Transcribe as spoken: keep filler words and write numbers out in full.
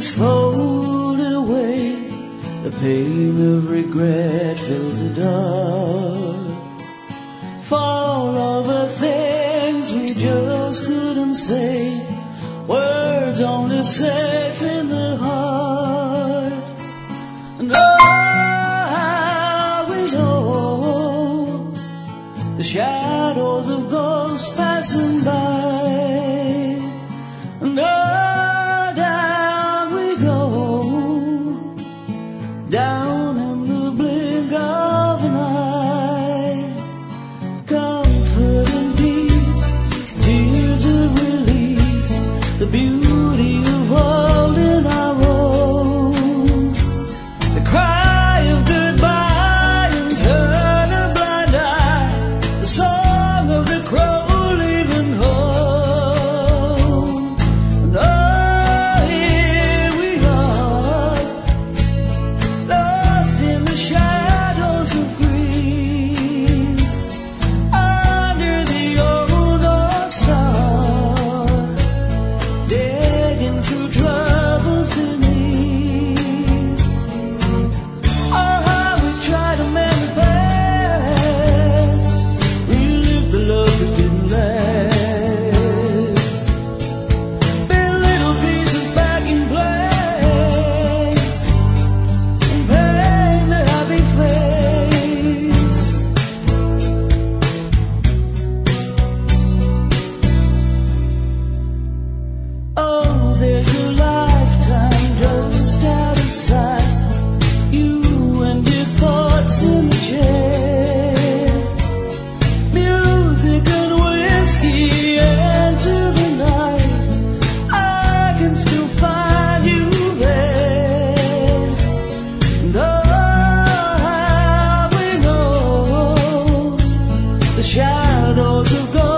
things folded away, the pain of regret fills the dark. For all the things we just couldn't say, words only safe in the heart. And oh, how we know the shadows of ghosts passing by. And oh, down we go, down in the blink of an eye. Comfort and peace, tears of release, the beauty of holding our own. The cry of goodbye and turn a blind eye, the song of the crow leaving home. And oh, here we are, lost in the shadows of grief, under the old North Star, digging through troubles beneath. Oh, how we try to mend the past, relive the love that didn't last, build little pieces back in place, and paint a happy face. Oh, there's a lifetime just out of sight, you and your thoughts in the chair, music and whiskey into the night, I can still find you there. And oh, how we know the shadows of ghosts